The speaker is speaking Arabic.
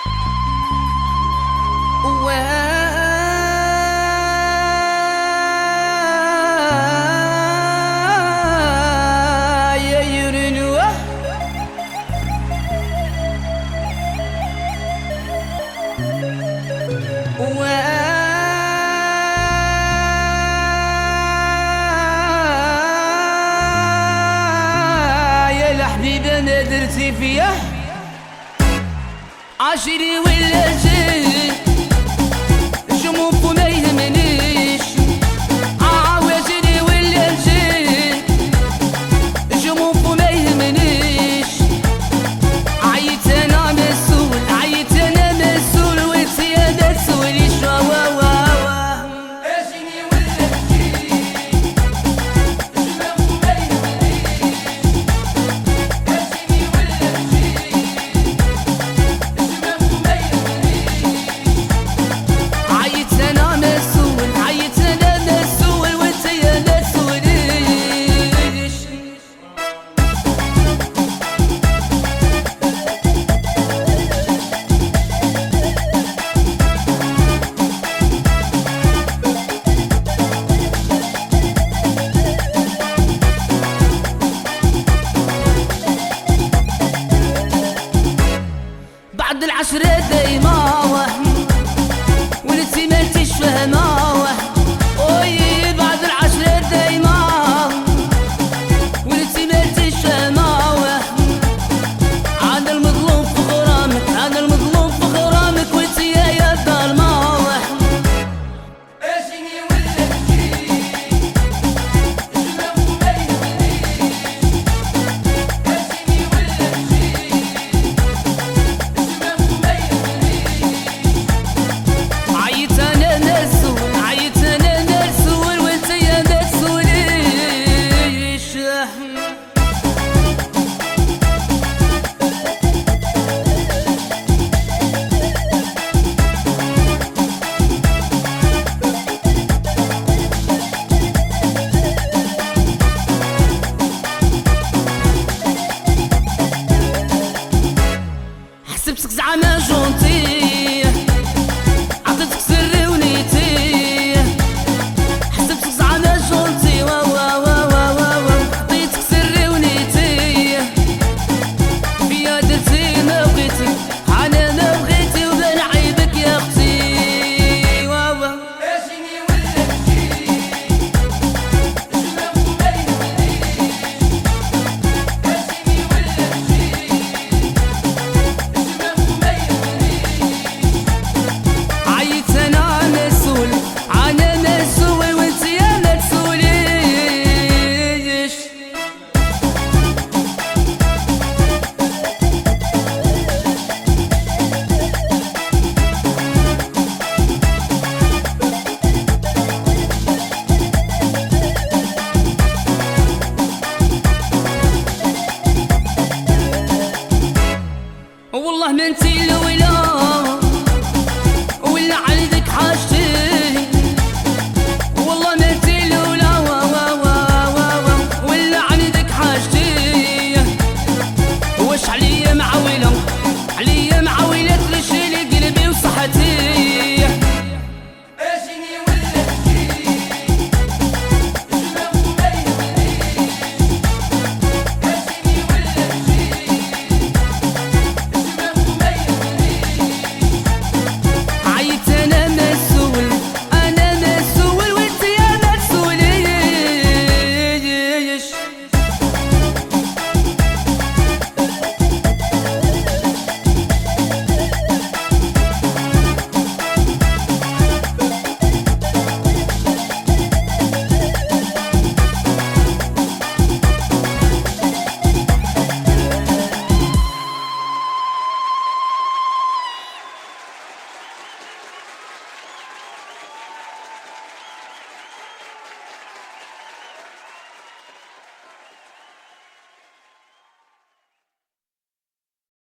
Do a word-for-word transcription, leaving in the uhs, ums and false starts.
انا درتي فيه عاشري ولا جاي جموف وما يهمنيش عاوجني ولا جاي جموف وما يهمنيش عيت انا مسؤول عيت انا مسؤول وانت يا ما تسوليش بعد العشرة دايما ولتي ما انتش فاهمة وي بعد العشرة دايما ولتي ما انتش فاهمة انا المظلوم في غرامك انا المظلوم في غرامك وانتي يا الظلمة اجيني ولا تجي جمال وما يهمنيش اجيني ولا تجي عيت انا مسؤول عيت انا مسؤول وانت يا ما تسوليش حسبتك زعما جونتي عطيتك سري ونيتي حسبتك زعما جونتي وا وا وا وا وا وا عطيتك سري ونيتي فيا درتي ما بغيتي انا ما بغيتي وبان عيبك يا اختي وا وا اجيني ولا تجي جمال وما يهمنيش اجيني ولا تجي جمال وما يهمنيش عيت انا مسؤول انا مسؤول وانت يا ما تسوليش والله ما انتي الاولى